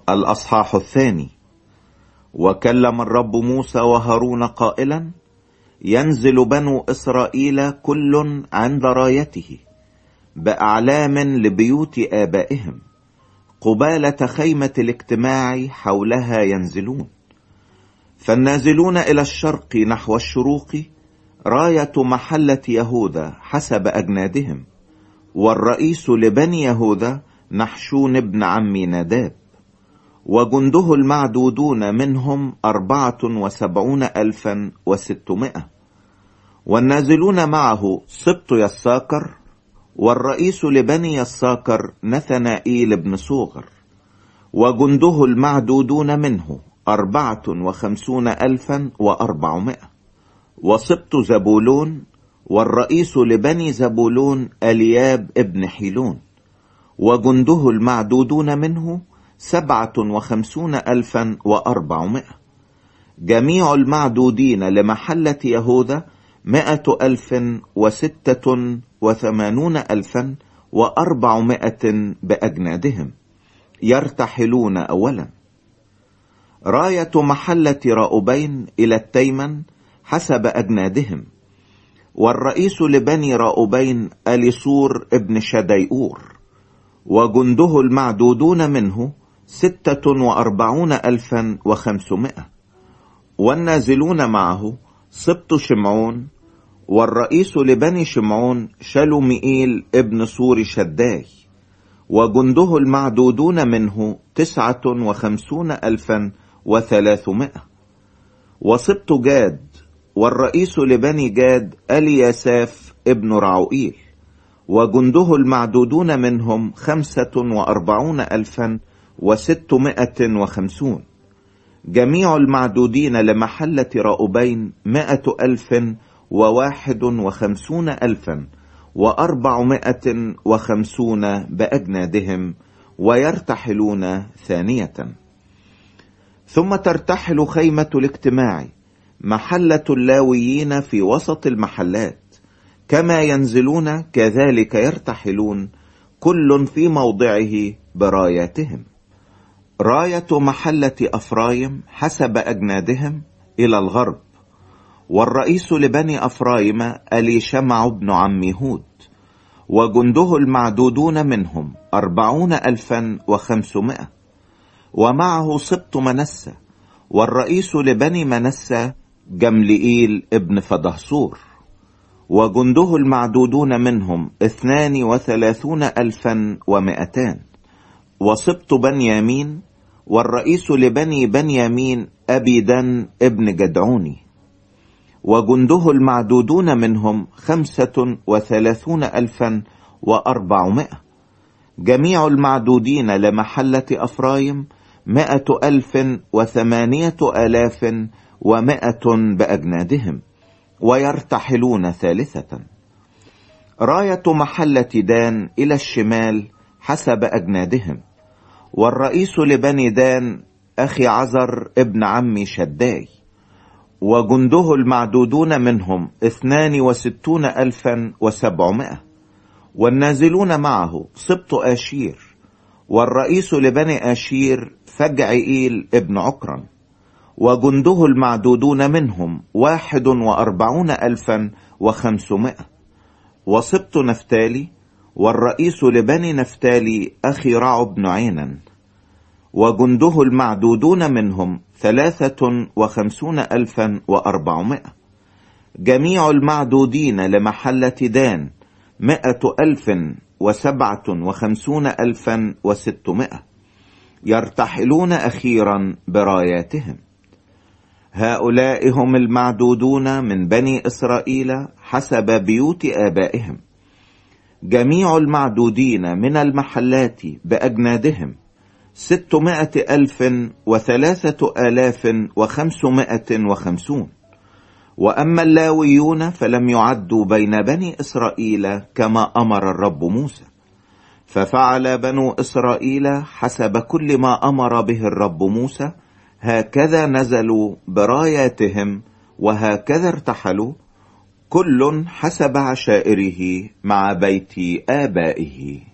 الأصحاح 2. وكلم الرب موسى وهارون قائلا: ينزل بنو إسرائيل كل عند رايته بأعلام لبيوت آبائهم قبالة خيمة الاجتماع حولها ينزلون. فالنازلون إلى الشرق نحو الشروق راية محلة يهوذا حسب أجنادهم، والرئيس لبني يهوذا نحشون ابن عم ناداب، وجنده المعدودون منهم 74,600. والنازلون معه سبط يساكر، والرئيس لبني يساكر نثنائيل بن صوغر، وجنده المعدودون منه 54,400. وسبط زبولون، والرئيس لبني زبولون الياب ابن حيلون، وجنده المعدودون منه 57,400. جميع المعدودين لمحلة يهوذا 186,400 بأجنادهم، يرتحلون أولا. راية محلة راؤبين إلى التيمن حسب أجنادهم، والرئيس لبني راؤبين أليصور ابن شديئور، وجنده المعدودون منه 46,500. والنازلون معه سبط شمعون، والرئيس لبني شمعون شلومئيل ابن صور شداي، وجنده المعدودون منه 59,300. وسبط جاد، والرئيس لبني جاد الياساف ابن رعوئيل، وجنده المعدودون منهم 45,650. جميع المعدودين لمحلة راؤبين 151,450 بأجنادهم، ويرتحلون ثانية. ثم ترتحل خيمة الاجتماع محلة اللاويين في وسط المحلات، كما ينزلون كذلك يرتحلون كل في موضعه براياتهم. راية محلة أفرايم حسب أجنادهم إلى الغرب، والرئيس لبني أفرايم أليشمع بن عم هود، وجنده المعدودون منهم 40,500. ومعه سبط منسى، والرئيس لبني منسى جملئيل ابن فدهصور، وجنده المعدودون منهم 32,200. وسبط بنيامين، والرئيس لبني بنيامين أبيدن ابن جدعوني، وجنده المعدودون منهم 35,400. جميع المعدودين لمحلة أفرايم 108,100 بأجنادهم، ويرتحلون ثالثة. راية محلة دان إلى الشمال حسب أجنادهم، والرئيس لبني دان أخي عزر ابن عم شداي، وجنده المعدودون منهم 62,700. والنازلون معه سبط آشير، والرئيس لبني آشير فجعئيل ابن عكرا، وجنده المعدودون منهم 41,500. وسبط نفتالي، والرئيس لبني نفتالي أخي رعو بن عينان، وجنده المعدودون منهم 53,400. جميع المعدودين لمحلة دان 157,600، يرتحلون أخيرا براياتهم. هؤلاء هم المعدودون من بني إسرائيل حسب بيوت آبائهم. جميع المعدودين من المحلات بأجنادهم 600,003,550. وأما اللاويون فلم يعدوا بين بني إسرائيل كما أمر الرب موسى، ففعل بنو إسرائيل حسب كل ما أمر به الرب موسى، هكذا نزلوا براياتهم، وهكذا ارتحلوا كل حسب عشائره مع بيت آبائه.